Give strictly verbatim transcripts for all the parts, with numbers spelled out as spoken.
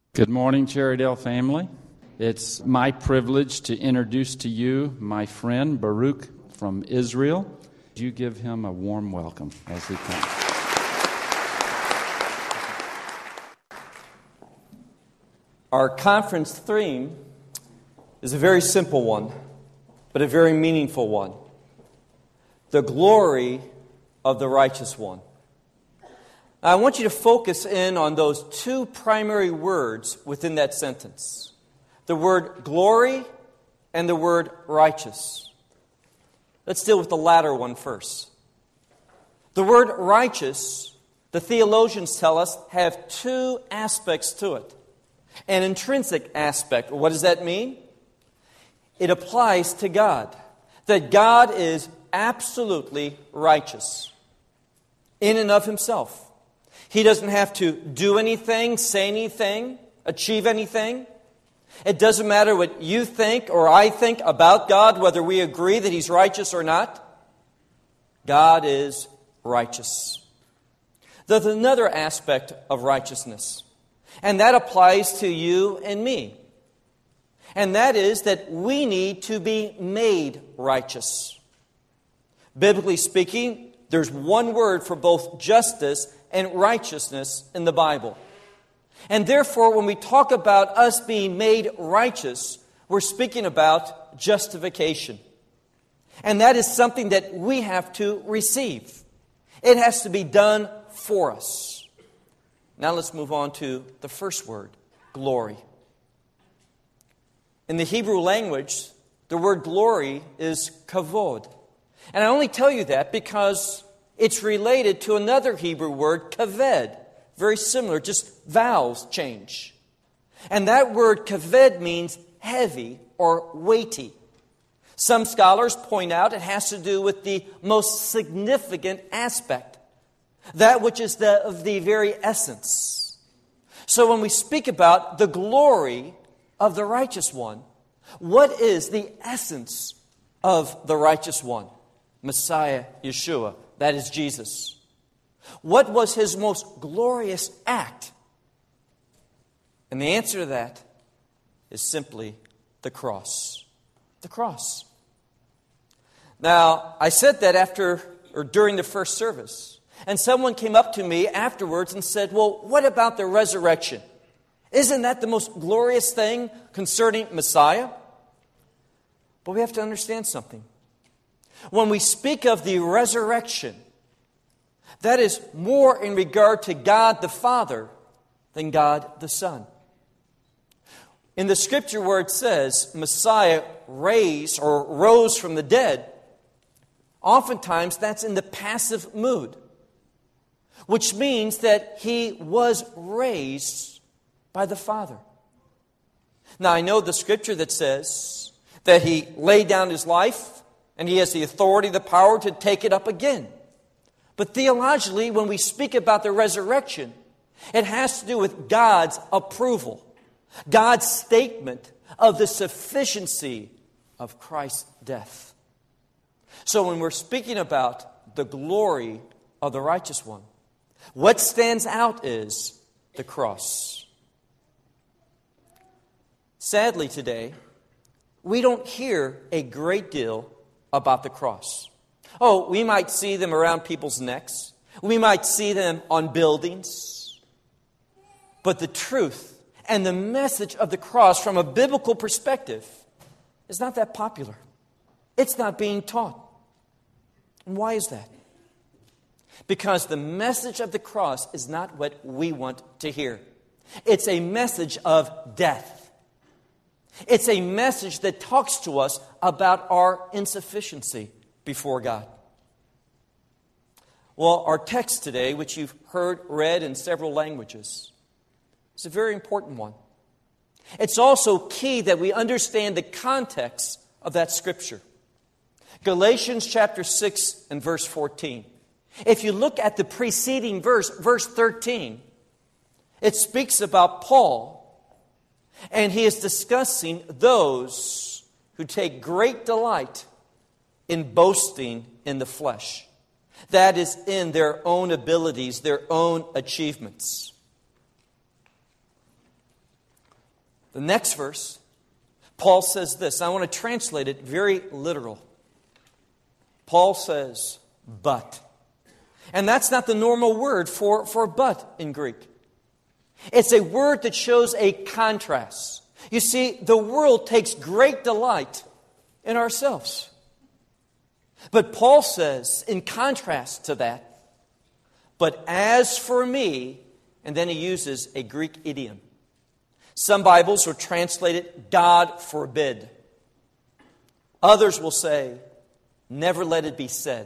Good morning, Cherrydale family. It's my privilege to introduce to you my friend Baruch from Israel. Would you give him a warm welcome as he comes? Our conference theme is a very simple one, but a very meaningful one. The glory of the righteous one. Now, I want you to focus in on those two primary words within that sentence. The word glory and the word righteous. Let's deal with the latter one first. The word righteous, the theologians tell us, have two aspects to it. An intrinsic aspect. What does that mean? It applies to God. That God is absolutely righteous in and of Himself. He doesn't have to do anything, say anything, achieve anything. It doesn't matter what you think or I think about God, whether we agree that He's righteous or not. God is righteous. There's another aspect of righteousness, and that applies to you and me. And that is that we need to be made righteous. Biblically speaking, there's one word for both justice and righteousness in the Bible. And therefore, when we talk about us being made righteous, we're speaking about justification. And that is something that we have to receive. It has to be done for us. Now let's move on to the first word, glory. In the Hebrew language, the word glory is kavod. And I only tell you that because it's related to another Hebrew word, kaved. Very similar, just vowels change. And that word kaved means heavy or weighty. Some scholars point out it has to do with the most significant aspect. That which is the, of the very essence. So when we speak about the glory of the righteous one, what is the essence of the righteous one? Messiah, Yeshua. That is Jesus. What was His most glorious act? And the answer to that is simply the cross. The cross. Now, I said that after or during the first service. And someone came up to me afterwards and said, well, what about the resurrection? Isn't that the most glorious thing concerning Messiah? But we have to understand something. When we speak of the resurrection, that is more in regard to God the Father than God the Son. In the Scripture where it says Messiah raised or rose from the dead, oftentimes that's in the passive mood, which means that He was raised by the Father. Now I know the Scripture that says that He laid down His life and He has the authority, the power to take it up again. But theologically, when we speak about the resurrection, it has to do with God's approval, God's statement of the sufficiency of Christ's death. So when we're speaking about the glory of the righteous one, what stands out is the cross. Sadly today, we don't hear a great deal about the cross. Oh, we might see them around people's necks. We might see them on buildings. But the truth and the message of the cross from a biblical perspective is not that popular. It's not being taught. And why is that? Because the message of the cross is not what we want to hear. It's a message of death. It's a message that talks to us about our insufficiency before God. Well, our text today, which you've heard read in several languages, is a very important one. It's also key that we understand the context of that Scripture. Galatians chapter six and verse fourteen. If you look at the preceding verse, verse thirteen, it speaks about Paul. And he is discussing those who take great delight in boasting in the flesh. That is, in their own abilities, their own achievements. The next verse, Paul says this. I want to translate it very literal. Paul says, but. And that's not the normal word for, for but in Greek. It's a word that shows a contrast. You see, the world takes great delight in ourselves. But Paul says, in contrast to that, but as for me, and then he uses a Greek idiom. Some Bibles will translate it, God forbid. Others will say, never let it be said.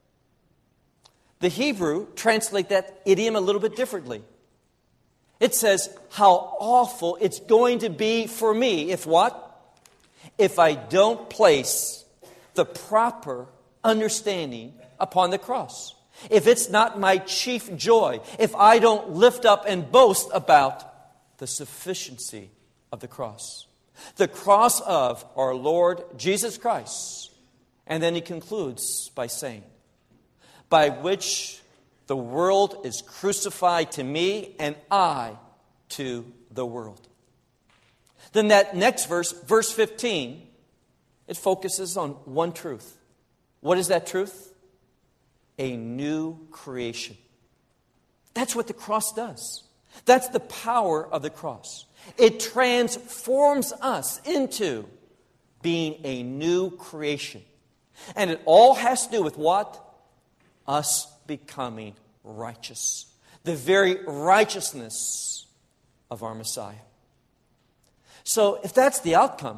The Hebrew translate that idiom a little bit differently. It says, how awful it's going to be for me if what? If I don't place the proper understanding upon the cross. If it's not my chief joy. If I don't lift up and boast about the sufficiency of the cross. The cross of our Lord Jesus Christ. And then he concludes by saying, by which the world is crucified to me and I to the world. Then that next verse, verse fifteen, it focuses on one truth. What is that truth? A new creation. That's what the cross does. That's the power of the cross. It transforms us into being a new creation. And it all has to do with what? Us becoming righteous. The very righteousness of our Messiah. So if that's the outcome,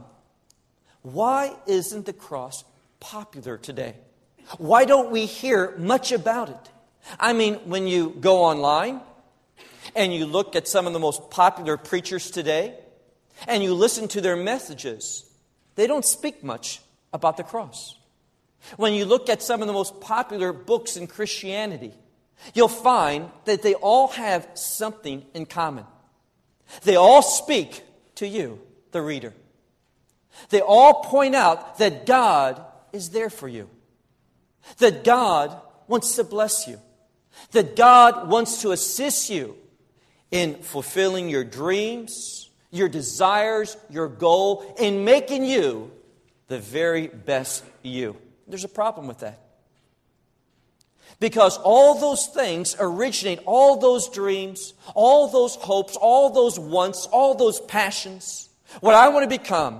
why isn't the cross popular today? Why don't we hear much about it? I mean, when you go online and you look at some of the most popular preachers today and you listen to their messages, they don't speak much about the cross. When you look at some of the most popular books in Christianity, you'll find that they all have something in common. They all speak to you, the reader. They all point out that God is there for you. That God wants to bless you. That God wants to assist you in fulfilling your dreams, your desires, your goal, in making you the very best you. There's a problem with that. Because all those things originate, all those dreams, all those hopes, all those wants, all those passions, what I want to become,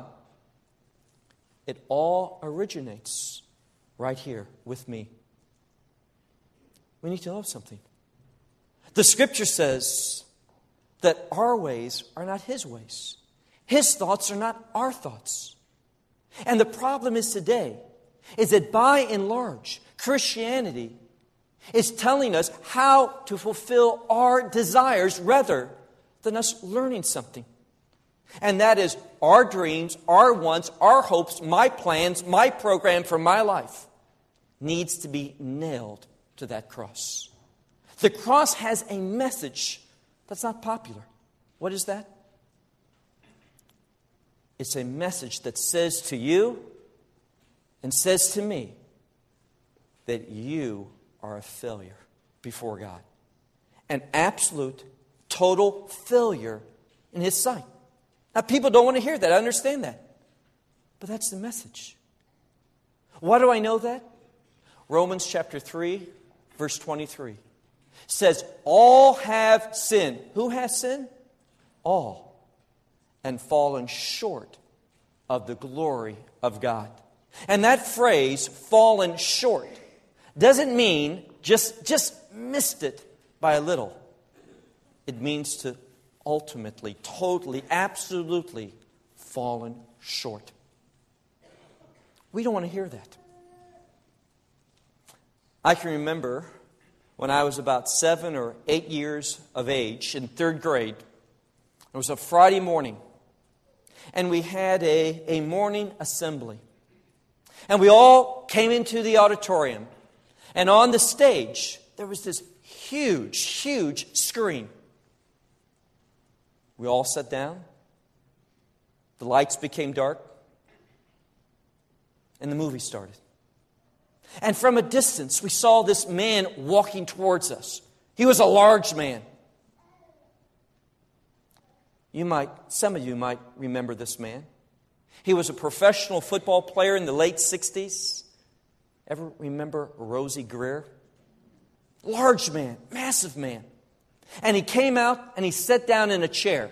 it all originates right here with me. We need to know something. The Scripture says that our ways are not His ways. His thoughts are not our thoughts. And the problem is today, is that by and large, Christianity is telling us how to fulfill our desires rather than us learning something. And that is our dreams, our wants, our hopes, my plans, my program for my life needs to be nailed to that cross. The cross has a message that's not popular. What is that? It's a message that says to you and says to me that you are a failure before God. An absolute, total failure in His sight. Now, people don't want to hear that. I understand that. But that's the message. Why do I know that? Romans chapter three, verse twenty-three says, all have sinned. Who has sinned? All. And fallen short of the glory of God. And that phrase, fallen short, doesn't mean just, just missed it by a little. It means to ultimately, totally, absolutely fallen short. We don't want to hear that. I can remember when I was about seven or eight years of age in third grade. It was a Friday morning. And we had a, a morning assembly. And we all came into the auditorium. And on the stage, there was this huge, huge screen. We all sat down. The lights became dark. And the movie started. And from a distance, we saw this man walking towards us. He was a large man. You might, some of you might remember this man. He was a professional football player in the late sixties. Ever remember Rosie Greer? Large man, massive man. And he came out and he sat down in a chair,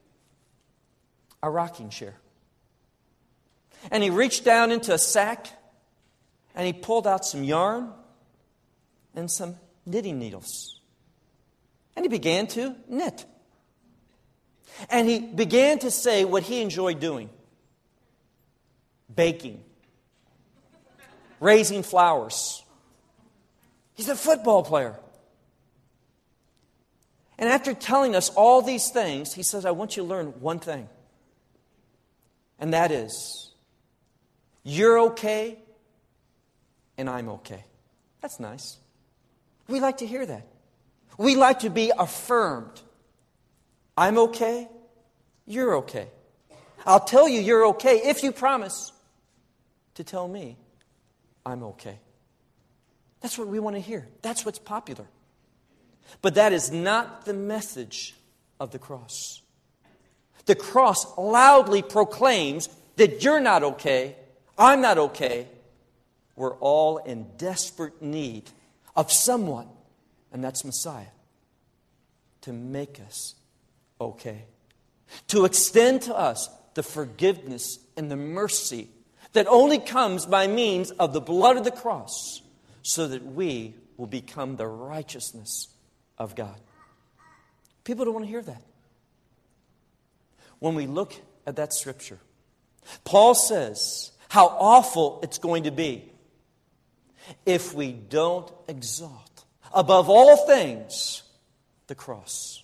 a rocking chair. And he reached down into a sack and he pulled out some yarn and some knitting needles. And he began to knit. And he began to say what he enjoyed doing. Baking. Raising flowers. He's a football player. And after telling us all these things, he says, I want you to learn one thing. And that is, you're okay and I'm okay. That's nice. We like to hear that. We like to be affirmed. I'm okay, you're okay. I'll tell you you're okay if you promise to tell me I'm okay. That's what we want to hear. That's what's popular. But that is not the message of the cross. The cross loudly proclaims that you're not okay, I'm not okay. We're all in desperate need of someone, and that's Messiah, to make us okay. To extend to us the forgiveness and the mercy that only comes by means of the blood of the cross, so that we will become the righteousness of God. People don't want to hear that. When we look at that scripture, Paul says how awful it's going to be if we don't exalt above all things the cross.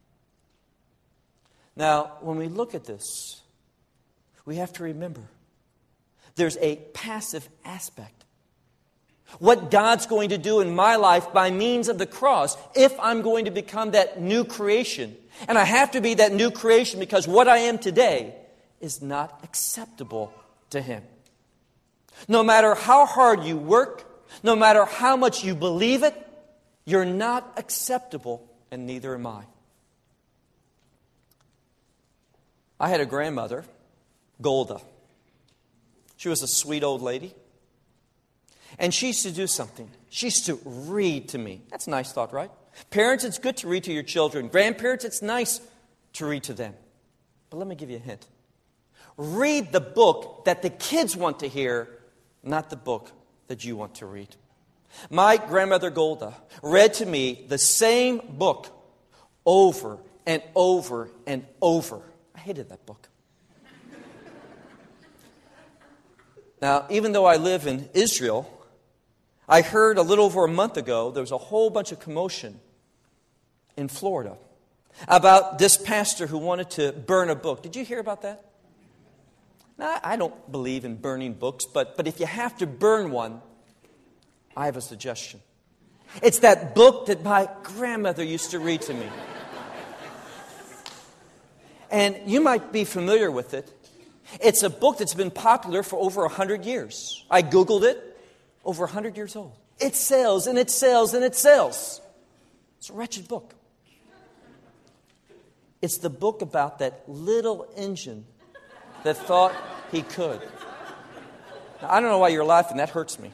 Now, when we look at this, we have to remember there's a passive aspect. What God's going to do in my life by means of the cross, if I'm going to become that new creation. And I have to be that new creation because what I am today is not acceptable to Him. No matter how hard you work, no matter how much you believe it, you're not acceptable, and neither am I. I had a grandmother, Golda. She was a sweet old lady. And she used to do something. She used to read to me. That's a nice thought, right? Parents, it's good to read to your children. Grandparents, it's nice to read to them. But let me give you a hint. Read the book that the kids want to hear, not the book that you want to read. My grandmother Golda read to me the same book over and over and over. I hated that book. Now, even though I live in Israel, I heard a little over a month ago there was a whole bunch of commotion in Florida about this pastor who wanted to burn a book. Did you hear about that? Now, I don't believe in burning books, but, but if you have to burn one, I have a suggestion. It's that book that my grandmother used to read to me. And you might be familiar with it. It's a book that's been popular for over one hundred years. I Googled it. Over one hundred years old. It sells and it sells and it sells. It's a wretched book. It's the book about that little engine that thought he could. Now, I don't know why you're laughing. That hurts me.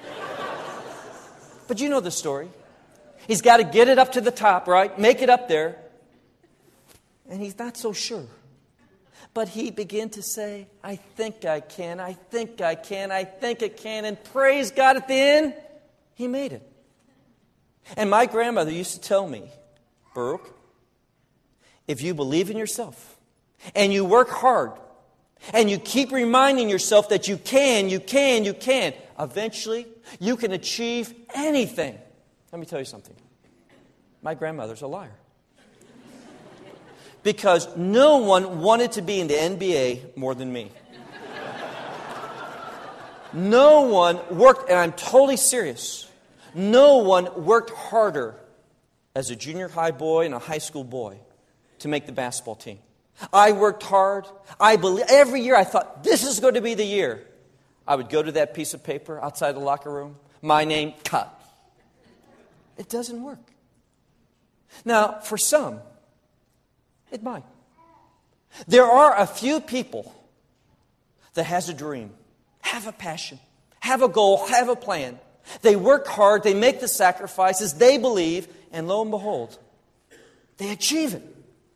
But you know the story. He's got to get it up to the top, right? Make it up there. And he's not so sure. But he began to say, I think I can, I think I can, I think I can. And praise God, at the end, he made it. And my grandmother used to tell me, Baruch, if you believe in yourself and you work hard and you keep reminding yourself that you can, you can, you can, eventually you can achieve anything. Let me tell you something. My grandmother's a liar. Because no one wanted to be in the N B A more than me. No one worked, and I'm totally serious, no one worked harder as a junior high boy and a high school boy to make the basketball team. I worked hard. I believe, every year I thought, this is going to be the year. I would go to that piece of paper outside the locker room, my name, cut. It doesn't work. Now, for some, it might. There are a few people that has a dream, have a passion, have a goal, have a plan. They work hard, they make the sacrifices, they believe, and lo and behold, they achieve it.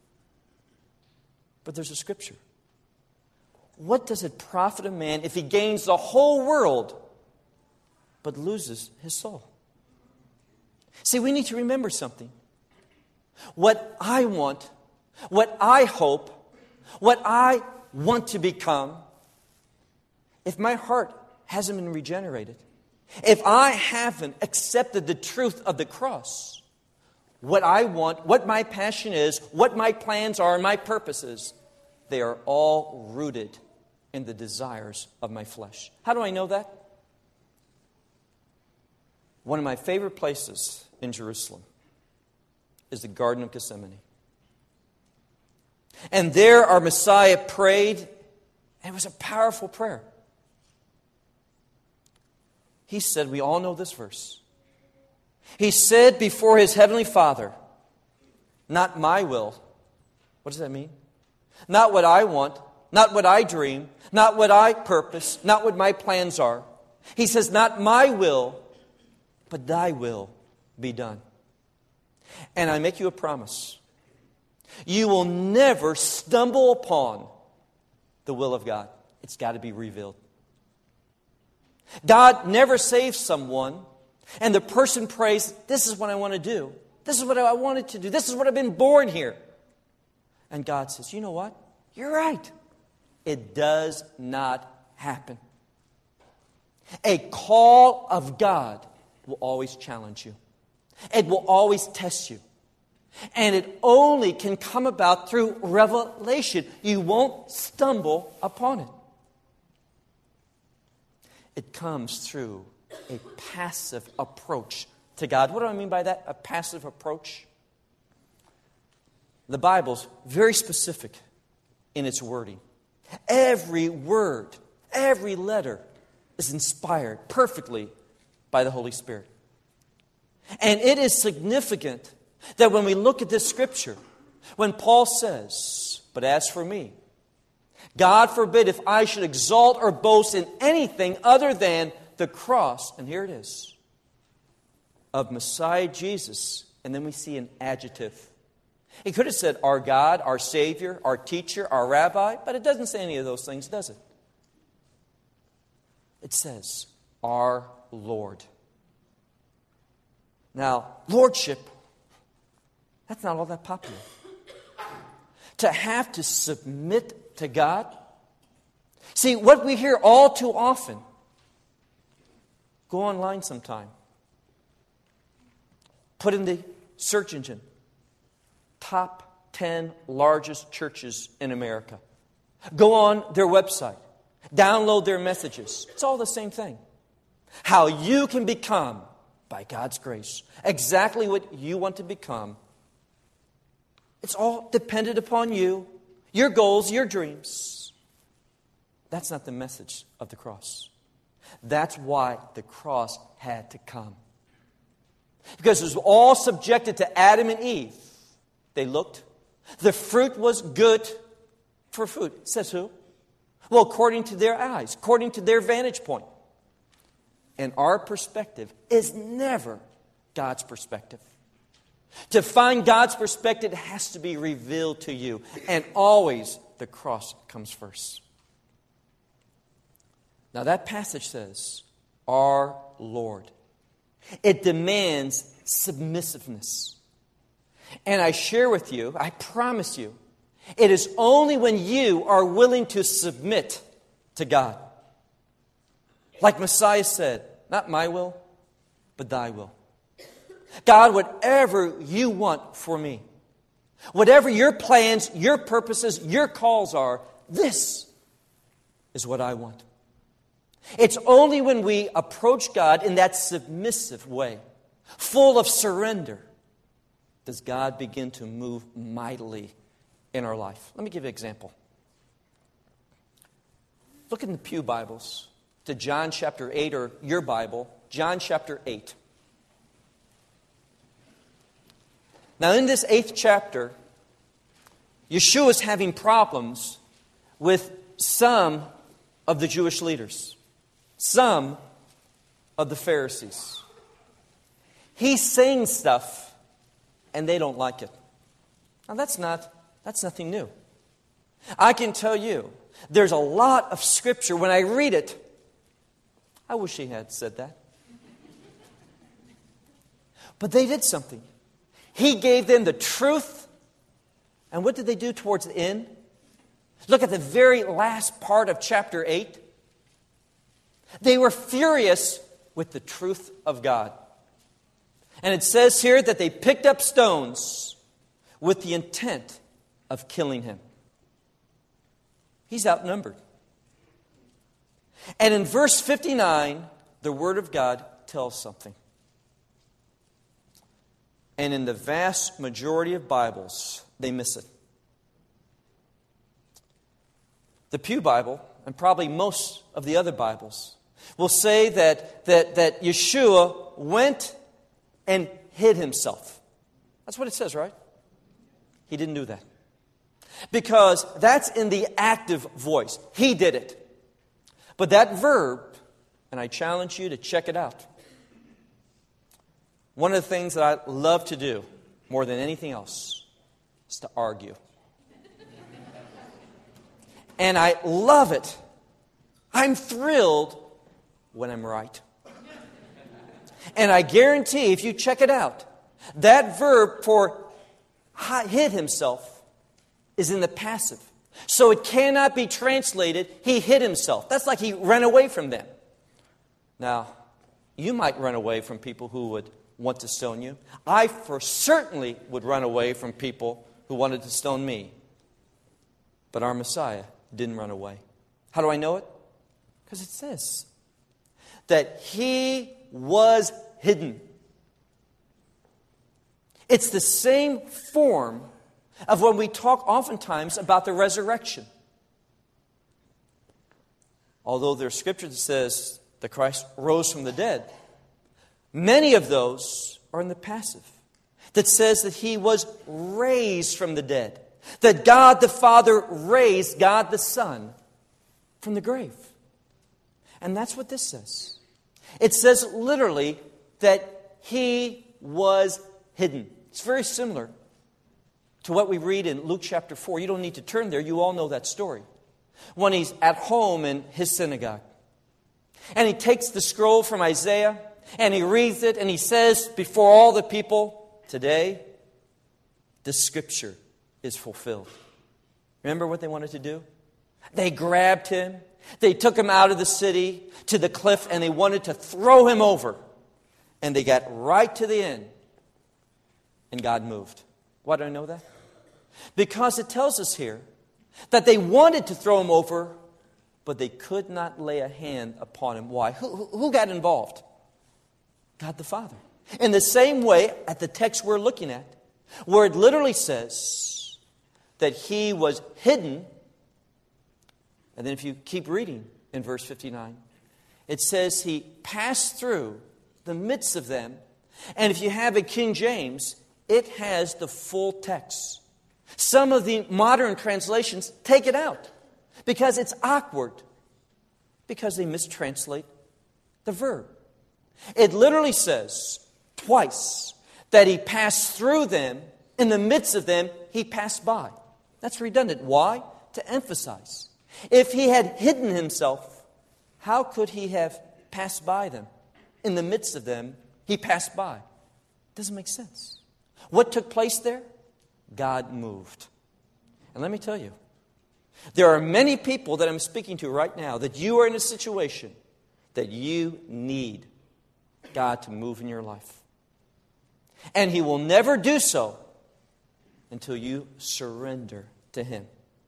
But there's a scripture. What does it profit a man if he gains the whole world but loses his soul? See, we need to remember something. What I want, what I hope, what I want to become, if my heart hasn't been regenerated, if I haven't accepted the truth of the cross, what I want, what my passion is, what my plans are, and my purposes, they are all rooted in the desires of my flesh. How do I know that? One of my favorite places in Jerusalem is the Garden of Gethsemane. And there our Messiah prayed, and it was a powerful prayer. He said, we all know this verse. He said before his heavenly Father, not my will. What does that mean? Not what I want, not what I dream, not what I purpose, not what my plans are. He says, not my will, but thy will be done. And I make you a promise. You will never stumble upon the will of God. It's got to be revealed. God never saves someone and the person prays, this is what I want to do. This is what I wanted to do. This is what I've been born here. And God says, you know what? You're right. It does not happen. A call of God will always challenge you. It will always test you. And it only can come about through revelation. You won't stumble upon it. It comes through a passive approach to God. What do I mean by that? A passive approach? The Bible's very specific in its wording. Every word, every letter is inspired perfectly by the Holy Spirit. And it is significant that when we look at this scripture, when Paul says, but as for me, God forbid if I should exalt or boast in anything other than the cross, and here it is, of Messiah Jesus. And then we see an adjective. He could have said our God, our Savior, our teacher, our rabbi, but it doesn't say any of those things, does it? It says our Lord. Now, lordship, that's not all that popular. To have to submit to God. See, what we hear all too often, go online sometime. Put in the search engine, top ten largest churches in America. Go on their website. Download their messages. It's all the same thing. How you can become, by God's grace, exactly what you want to become. It's all dependent upon you, your goals, your dreams. That's not the message of the cross. That's why the cross had to come. Because it was all subjected to Adam and Eve. They looked. The fruit was good for food. Says who? Well, according to their eyes, according to their vantage point. And our perspective is never God's perspective. To find God's perspective, it has to be revealed to you. And always the cross comes first. Now that passage says, our Lord. It demands submissiveness. And I share with you, I promise you, it is only when you are willing to submit to God. Like Messiah said, not my will, but thy will. God, whatever you want for me, whatever your plans, your purposes, your calls are, this is what I want. It's only when we approach God in that submissive way, full of surrender, does God begin to move mightily in our life. Let me give you an example. Look in the Pew Bibles to John chapter eight, or your Bible, John chapter eight. Now in this eighth chapter, Yeshua is having problems with some of the Jewish leaders, some of the Pharisees. He's saying stuff, and they don't like it. Now, that's not, that's nothing new. I can tell you, there's a lot of Scripture, when I read it, I wish he had said that. But they did something. He gave them the truth. And what did they do towards the end? Look at the very last part of chapter eight. They were furious with the truth of God. And it says here that they picked up stones with the intent of killing him. He's outnumbered. And in verse fifty-nine, the Word of God tells something. And in the vast majority of Bibles, they miss it. The Pew Bible, and probably most of the other Bibles, will say that, that, that Yeshua went and hid himself. That's what it says, right? He didn't do that. Because that's in the active voice. He did it. But that verb, and I challenge you to check it out. One of the things that I love to do more than anything else is to argue. And I love it. I'm thrilled when I'm right. And I guarantee, if you check it out, that verb for hid himself is in the passive. So it cannot be translated, he hid himself. That's like he ran away from them. Now, you might run away from people who would want to stone you. I for certainly would run away from people who wanted to stone me. But our Messiah didn't run away. How do I know it? Because it says that he was hidden. It's the same form of when we talk oftentimes about the resurrection. Although there's scripture that says that Christ rose from the dead, many of those are in the passive. That says that he was raised from the dead. That God the Father raised God the Son from the grave. And that's what this says. It says literally that he was hidden. It's very similar to what we read in Luke chapter four. You don't need to turn there. You all know that story. When he's at home in his synagogue. And he takes the scroll from Isaiah and he reads it and he says before all the people, today, the scripture is fulfilled. Remember what they wanted to do? They grabbed him. They took him out of the city to the cliff and they wanted to throw him over. And they got right to the end. And God moved. Why do I know that? Because it tells us here that they wanted to throw him over, but they could not lay a hand upon him. Why? Who, who got involved? God the Father. In the same way, at the text we're looking at, where it literally says that he was hidden. And then if you keep reading in verse fifty-nine, it says he passed through the midst of them. And if you have a King James, it has the full text. Some of the modern translations take it out because it's awkward, because they mistranslate the verb. It literally says twice that he passed through them, in the midst of them, he passed by. That's redundant. Why? To emphasize. If he had hidden himself, how could he have passed by them? In the midst of them, he passed by. Doesn't make sense. What took place there? God moved. And let me tell you, there are many people that I'm speaking to right now that you are in a situation that you need God to move in your life. And he will never do so until you surrender to him.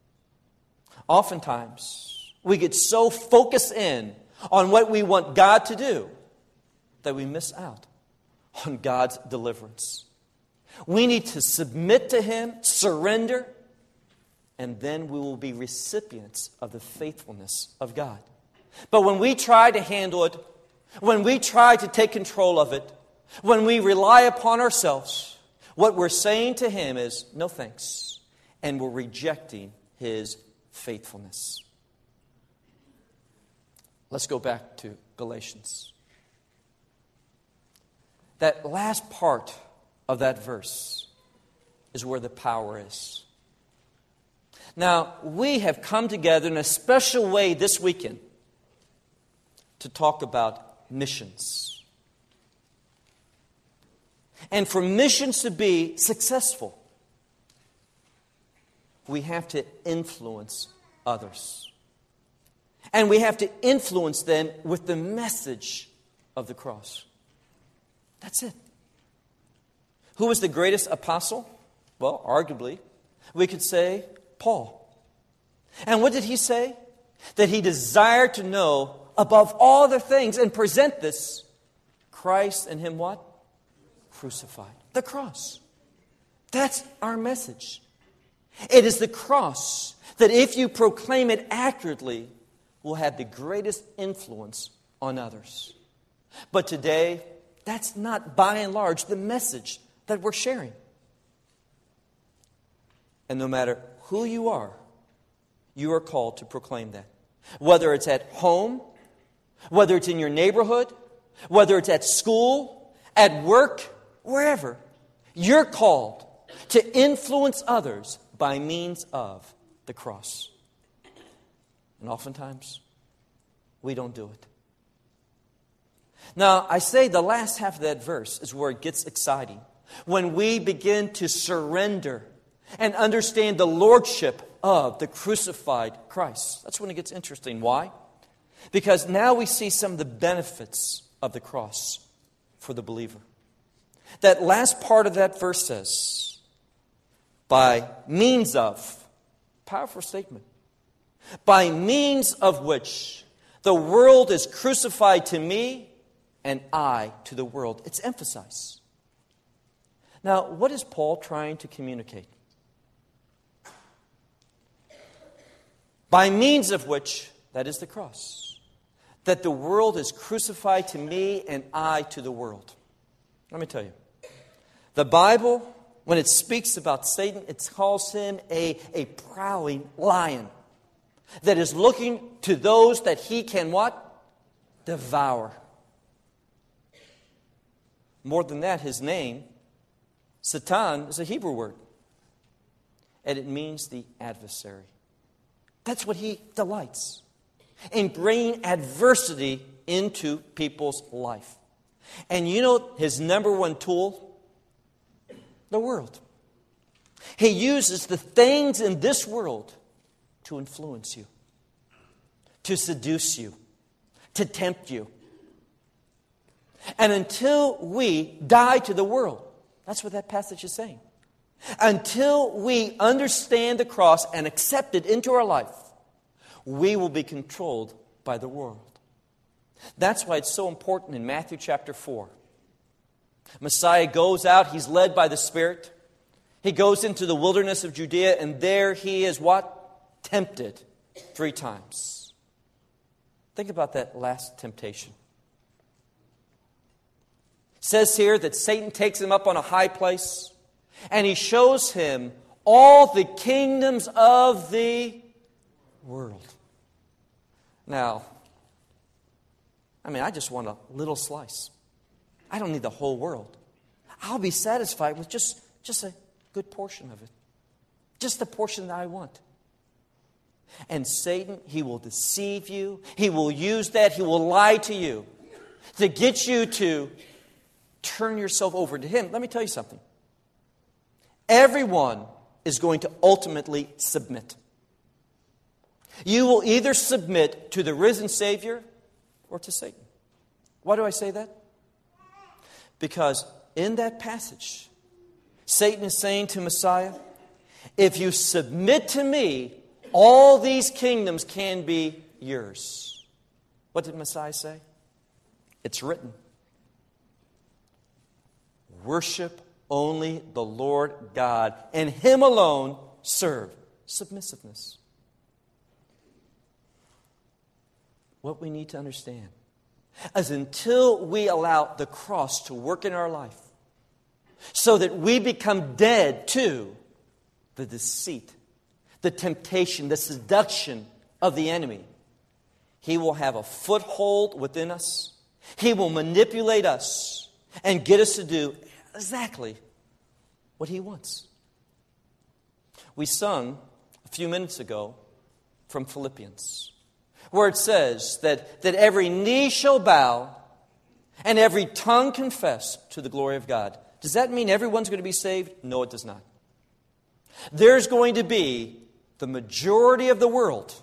Oftentimes, we get so focused in on what we want God to do that we miss out on God's deliverance. We need to submit to him, surrender, and then we will be recipients of the faithfulness of God. But when we try to handle it, when we try to take control of it, when we rely upon ourselves, what we're saying to him is, no thanks. and were rejecting His faithfulness. Let's go back to Galatians. That last part of that verse is where the power is. Now, we have come together in a special way this weekend to talk about missions. And for missions to be successful, we have to influence others. And we have to influence them with the message of the cross. That's it. Who was the greatest apostle? Well, arguably, we could say Paul. And what did he say? That he desired to know above all other things and present this Christ and Him what? Crucified. The cross. That's our message. It is the cross that if you proclaim it accurately will have the greatest influence on others. But today, that's not by and large the message that we're sharing. And no matter who you are, you are called to proclaim that. Whether it's at home, whether it's in your neighborhood, whether it's at school, at work, wherever, you're called to influence others by means of the cross. And oftentimes, we don't do it. Now, I say the last half of that verse is where it gets exciting. When we begin to surrender and understand the lordship of the crucified Christ. That's when it gets interesting. Why? Because now we see some of the benefits of the cross for the believer. That last part of that verse says, by means of, powerful statement, by means of which the world is crucified to me and I to the world. It's emphasized. Now, what is Paul trying to communicate? By means of which, that is the cross, that the world is crucified to me and I to the world. Let me tell you. The Bible, when it speaks about Satan, it calls him a, a prowling lion that is looking to those that he can what? Devour. More than that, his name, Satan, is a Hebrew word. And it means the adversary. That's what he delights in bringing adversity into people's life. And you know his number one tool? The world. He uses the things in this world to influence you, to seduce you, to tempt you. And until we die to the world, that's what that passage is saying. Until we understand the cross and accept it into our life, we will be controlled by the world. That's why it's so important in Matthew chapter four. Messiah goes out, he's led by the Spirit. He goes into the wilderness of Judea, and there he is what? Tempted three times. Think about that last temptation. It says here that Satan takes him up on a high place, and he shows him all the kingdoms of the world. Now, I mean, I just want a little slice. I don't need the whole world. I'll be satisfied with just, just a good portion of it. Just the portion that I want. And Satan, he will deceive you. He will use that. He will lie to you to get you to turn yourself over to him. Let me tell you something. Everyone is going to ultimately submit. You will either submit to the risen Savior or to Satan. Why do I say that? Because in that passage, Satan is saying to Messiah, if you submit to me, all these kingdoms can be yours. What did Messiah say? It's written. Worship only the Lord God, and Him alone serve. Submissiveness. What we need to understand is until we allow the cross to work in our life so that we become dead to the deceit, the temptation, the seduction of the enemy, he will have a foothold within us. He will manipulate us and get us to do exactly what he wants. We sung a few minutes ago from Philippians, where it says that, that every knee shall bow and every tongue confess to the glory of God. Does that mean everyone's going to be saved? No, it does not. There's going to be the majority of the world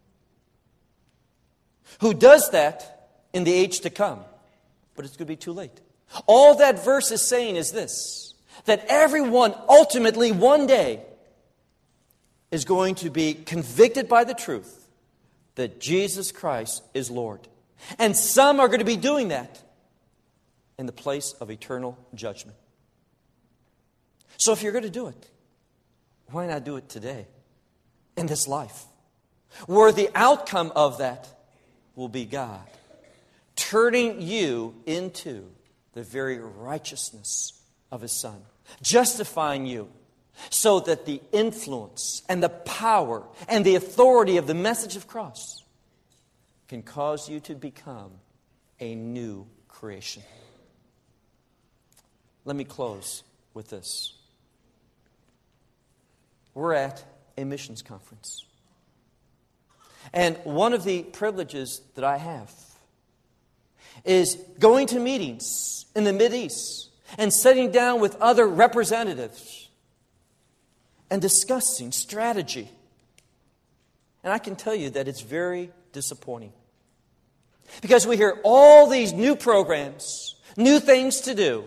who does that in the age to come. But it's going to be too late. All that verse is saying is this, that everyone ultimately one day is going to be convicted by the truth that Jesus Christ is Lord. And some are going to be doing that in the place of eternal judgment. So if you're going to do it, why not do it today, in this life, where the outcome of that will be God turning you into the very righteousness of His Son, justifying you so that the influence and the power and the authority of the message of cross can cause you to become a new creation. Let me close with this. We're at a missions conference. And one of the privileges that I have is going to meetings in the Mideast and sitting down with other representatives and discussing strategy. And I can tell you that it's very disappointing. Because we hear all these new programs, new things to do,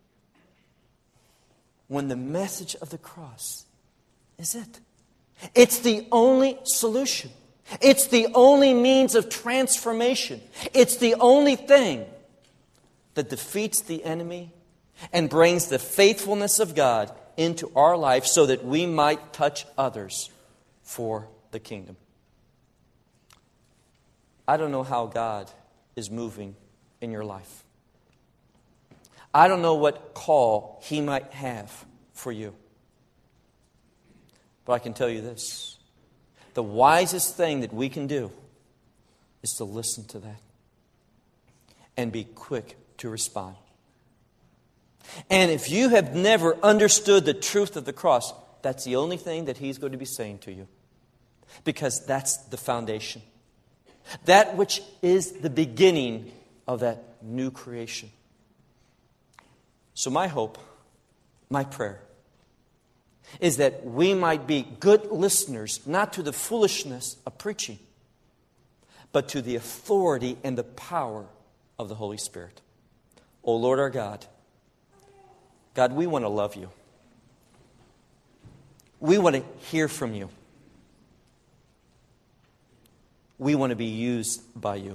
when the message of the cross is it. It's the only solution. It's the only means of transformation. It's the only thing that defeats the enemy and brings the faithfulness of God into our life so that we might touch others for the kingdom. I don't know how God is moving in your life. I don't know what call He might have for you. But I can tell you this. The wisest thing that we can do is to listen to that and be quick to respond. And if you have never understood the truth of the cross, that's the only thing that He's going to be saying to you. Because that's the foundation. That which is the beginning of that new creation. So my hope, my prayer, is that we might be good listeners, not to the foolishness of preaching, but to the authority and the power of the Holy Spirit. O Lord our God, God, we want to love You. We want to hear from You. We want to be used by You.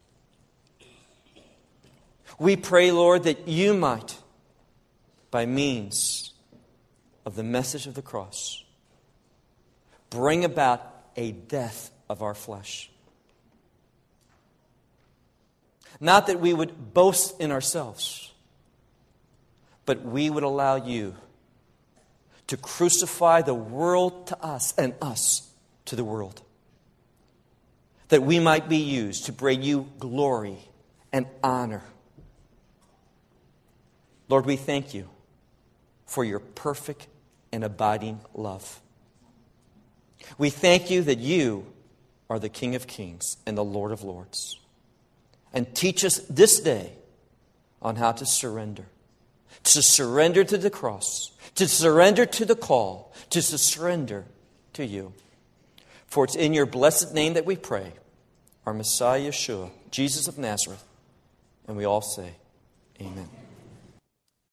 We pray, Lord, that You might, by means of the message of the cross, bring about a death of our flesh. Not that we would boast in ourselves, but we would allow You to crucify the world to us and us to the world. That we might be used to bring You glory and honor. Lord, we thank You for Your perfect and abiding love. We thank You that You are the King of Kings and the Lord of Lords. And teach us this day on how to surrender. To surrender to the cross. To surrender to the call. To surrender to You. For it's in Your blessed name that we pray, our Messiah Yeshua, Jesus of Nazareth. And we all say, Amen.